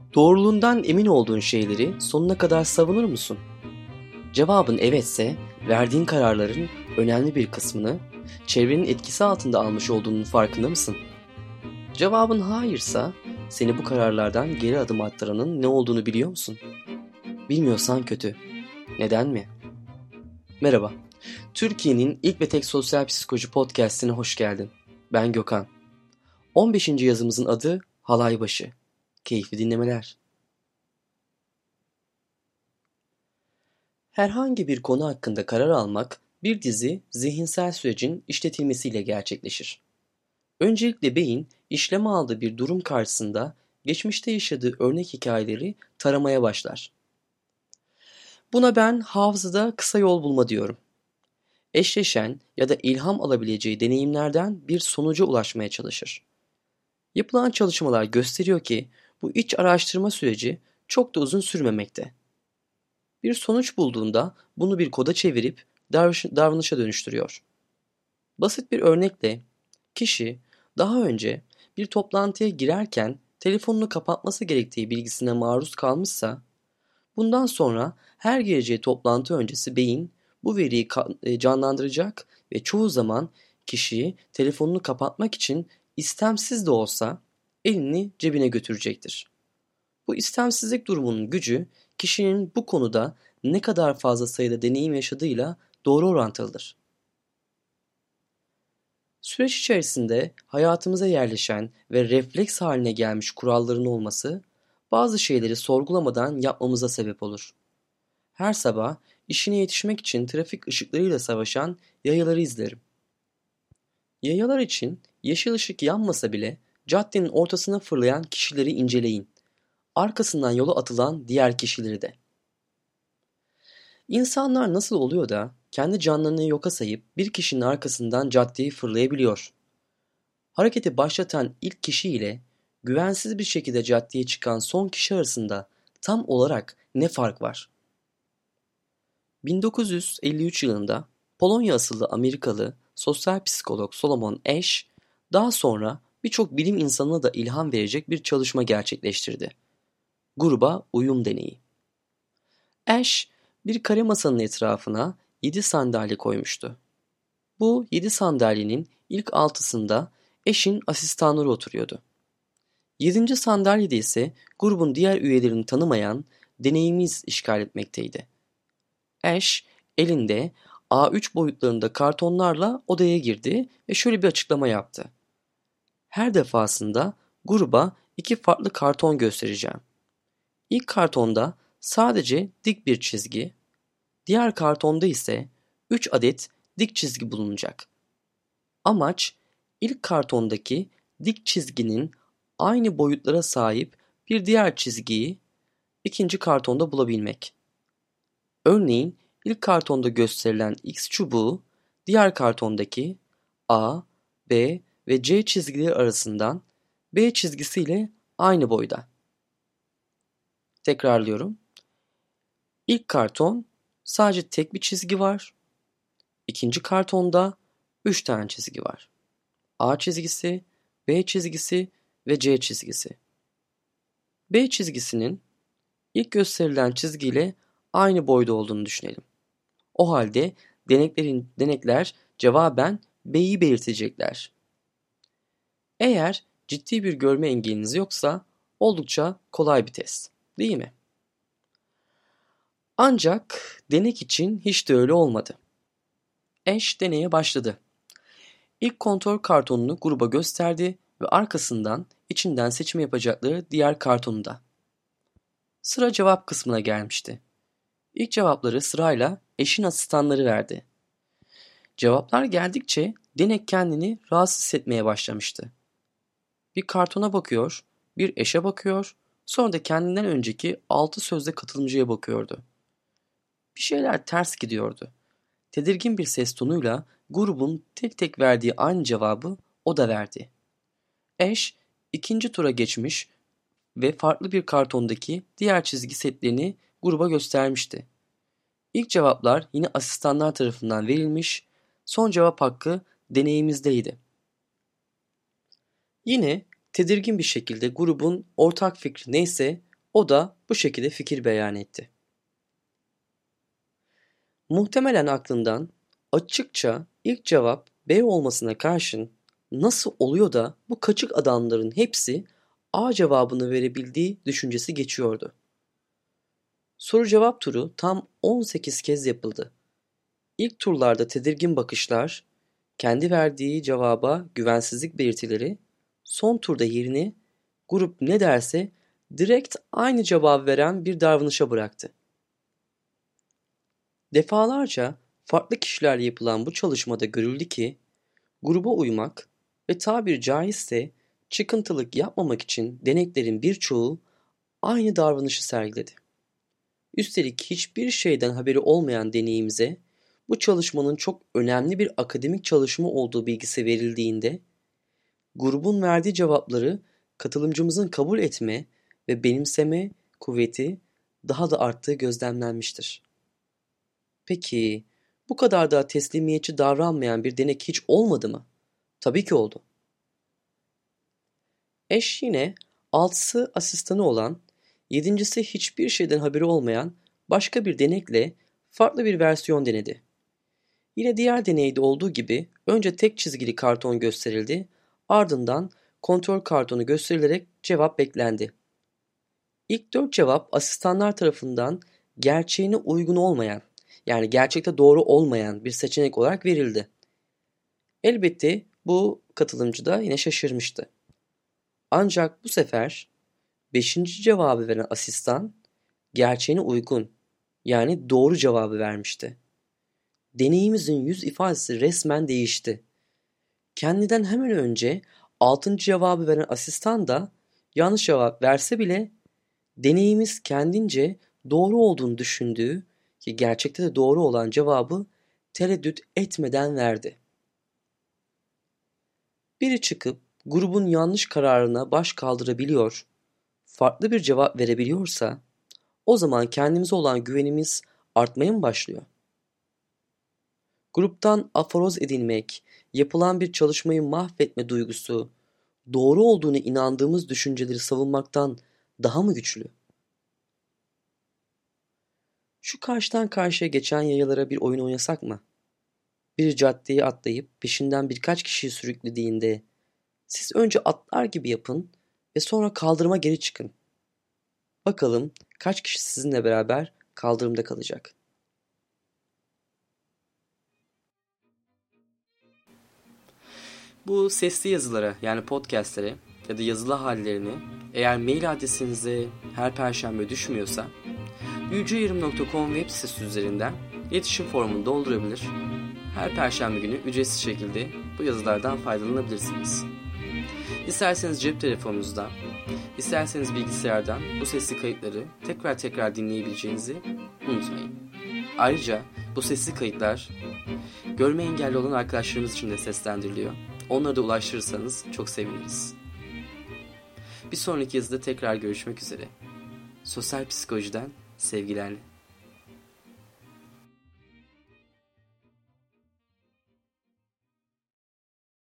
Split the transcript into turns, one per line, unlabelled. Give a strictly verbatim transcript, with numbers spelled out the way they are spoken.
Doğruluğundan emin olduğun şeyleri sonuna kadar savunur musun? Cevabın evetse, verdiğin kararların önemli bir kısmını çevrenin etkisi altında almış olduğunun farkında mısın? Cevabın hayırsa, seni bu kararlardan geri adım attıranın ne olduğunu biliyor musun? Bilmiyorsan kötü. Neden mi? Merhaba. Türkiye'nin ilk ve tek sosyal psikoloji podcast'ine hoş geldin. Ben Gökhan. on beşinci yazımızın adı Halaybaşı. Keyifli dinlemeler. Herhangi bir konu hakkında karar almak bir dizi zihinsel sürecin işletilmesiyle gerçekleşir. Öncelikle beyin işleme aldığı bir durum karşısında geçmişte yaşadığı örnek hikayeleri taramaya başlar. Buna ben hafızada kısa yol bulma diyorum. Eşleşen ya da ilham alabileceği deneyimlerden bir sonuca ulaşmaya çalışır. Yapılan çalışmalar gösteriyor ki bu iç araştırma süreci çok da uzun sürmemekte. Bir sonuç bulduğunda bunu bir koda çevirip davranışa dönüştürüyor. Basit bir örnekle kişi daha önce bir toplantıya girerken telefonunu kapatması gerektiği bilgisine maruz kalmışsa, bundan sonra her gireceği toplantı öncesi beyin bu veriyi canlandıracak ve çoğu zaman kişiyi telefonunu kapatmak için istemsiz de olsa elini cebine götürecektir. Bu istemsizlik durumunun gücü kişinin bu konuda ne kadar fazla sayıda deneyim yaşadığıyla doğru orantılıdır. Süreç içerisinde hayatımıza yerleşen ve refleks haline gelmiş kuralların olması bazı şeyleri sorgulamadan yapmamıza sebep olur. Her sabah işine yetişmek için trafik ışıklarıyla savaşan yayaları izlerim. Yayalar için yeşil ışık yanmasa bile caddenin ortasına fırlayan kişileri inceleyin. Arkasından yola atılan diğer kişileri de. İnsanlar nasıl oluyor da kendi canlarını yoka sayıp bir kişinin arkasından caddeyi fırlayabiliyor? Hareketi başlatan ilk kişi ile güvensiz bir şekilde caddeye çıkan son kişi arasında tam olarak ne fark var? bin dokuz yüz elli üç yılında Polonya asıllı Amerikalı sosyal psikolog Solomon Asch, daha sonra birçok bilim insanına da ilham verecek bir çalışma gerçekleştirdi. Gruba uyum deneyi. Asch, bir kare masanın etrafına yedi sandalye koymuştu. Bu yedi sandalyenin ilk altısında Asch'in asistanları oturuyordu. Yedinci sandalyede ise grubun diğer üyelerini tanımayan deneyimiz işgal etmekteydi. Asch elinde A üç boyutlarında kartonlarla odaya girdi ve şöyle bir açıklama yaptı. Her defasında gruba iki farklı karton göstereceğim. İlk kartonda sadece dik bir çizgi, diğer kartonda ise üç adet dik çizgi bulunacak. Amaç ilk kartondaki dik çizginin aynı boyutlara sahip bir diğer çizgiyi ikinci kartonda bulabilmek. Örneğin ilk kartonda gösterilen X çubuğu diğer kartondaki A, B ve C çizgileri arasından B çizgisiyle aynı boyda. Tekrarlıyorum. İlk karton sadece tek bir çizgi var. İkinci kartonda üç tane çizgi var. A çizgisi, B çizgisi ve C çizgisi. B çizgisinin ilk gösterilen çizgiyle aynı boyda olduğunu düşünelim. O halde deneklerin, denekler cevaben B'yi belirtecekler. Eğer ciddi bir görme engeliniz yoksa oldukça kolay bir test, değil mi? Ancak denek için hiç de öyle olmadı. Asch deneye başladı. İlk kontrol kartonunu gruba gösterdi ve arkasından içinden seçim yapacakları diğer kartonu da. Sıra cevap kısmına gelmişti. İlk cevapları sırayla eşin asistanları verdi. Cevaplar geldikçe denek kendini rahatsız hissetmeye başlamıştı. Bir kartona bakıyor, bir eşe bakıyor, sonra da kendinden önceki altı sözde katılımcıya bakıyordu. Bir şeyler ters gidiyordu. Tedirgin bir ses tonuyla grubun tek tek verdiği aynı cevabı o da verdi. Asch ikinci tura geçmiş ve farklı bir kartondaki diğer çizgi setlerini gruba göstermişti. İlk cevaplar yine asistanlar tarafından verilmiş, son cevap hakkı deneyimizdeydi. Yine tedirgin bir şekilde grubun ortak fikri neyse O da bu şekilde fikir beyan etti. Muhtemelen aklından açıkça ilk cevap B olmasına karşın nasıl oluyor da bu kaçık adamların hepsi A cevabını verebildiği düşüncesi geçiyordu. Soru cevap turu tam on sekiz kez yapıldı. İlk turlarda tedirgin bakışlar, kendi verdiği cevaba güvensizlik belirtileri, son turda yerini grup ne derse direkt aynı cevabı veren bir davranışa bıraktı. Defalarca farklı kişilerle yapılan bu çalışmada görüldü ki gruba uymak ve tabiri caizse çıkıntılık yapmamak için deneklerin birçoğu aynı davranışı sergiledi. Üstelik hiçbir şeyden haberi olmayan deneyimize bu çalışmanın çok önemli bir akademik çalışma olduğu bilgisi verildiğinde grubun verdiği cevapları katılımcımızın kabul etme ve benimseme kuvveti daha da arttığı gözlemlenmiştir. Peki bu kadar da teslimiyetçi davranmayan bir denek hiç olmadı mı? Tabii ki oldu. Eş yine altısı asistanı olan, yedincisi hiçbir şeyden haberi olmayan başka bir denekle farklı bir versiyon denedi. Yine diğer deneyde olduğu gibi önce tek çizgili karton gösterildi, ardından kontrol kartonu gösterilerek cevap beklendi. İlk dört cevap asistanlar tarafından gerçeğine uygun olmayan, yani gerçekte doğru olmayan bir seçenek olarak verildi. Elbette bu katılımcı da yine şaşırmıştı. Ancak bu sefer beşinci cevabı veren asistan gerçeğine uygun, yani doğru cevabı vermişti. Deneyimizin yüz ifadesi resmen değişti. Kendinden hemen önce altıncı cevabı veren asistan da yanlış cevap verse bile deneyimiz kendince doğru olduğunu düşündüğü ki gerçekte de doğru olan cevabı tereddüt etmeden verdi. Biri çıkıp grubun yanlış kararına baş kaldırabiliyor, farklı bir cevap verebiliyorsa o zaman kendimize olan güvenimiz artmaya mı başlıyor? Gruptan aforoz edilmek, yapılan bir çalışmayı mahvetme duygusu, doğru olduğunu inandığımız düşünceleri savunmaktan daha mı güçlü? Şu karşıdan karşıya geçen yayalara bir oyun oynasak mı? Bir caddeyi atlayıp peşinden birkaç kişiyi sürüklediğinde siz önce atlar gibi yapın ve sonra kaldırıma geri çıkın. Bakalım kaç kişi sizinle beraber kaldırımda kalacak? Bu sesli yazılara yani podcastlere ya da yazılı hallerini eğer mail adresinize her perşembe düşmüyorsa yüce yarım nokta com web sitesi üzerinden iletişim formunu doldurabilir. Her perşembe günü ücretsiz şekilde bu yazılardan faydalanabilirsiniz. İsterseniz cep telefonunuzdan, isterseniz bilgisayardan bu sesli kayıtları tekrar tekrar dinleyebileceğinizi unutmayın. Ayrıca bu sesli kayıtlar görme engelli olan arkadaşlarımız için de seslendiriliyor. Onlara da ulaştırırsanız çok seviniriz. Bir sonraki yazıda tekrar görüşmek üzere. Sosyal psikolojiden sevgilerle.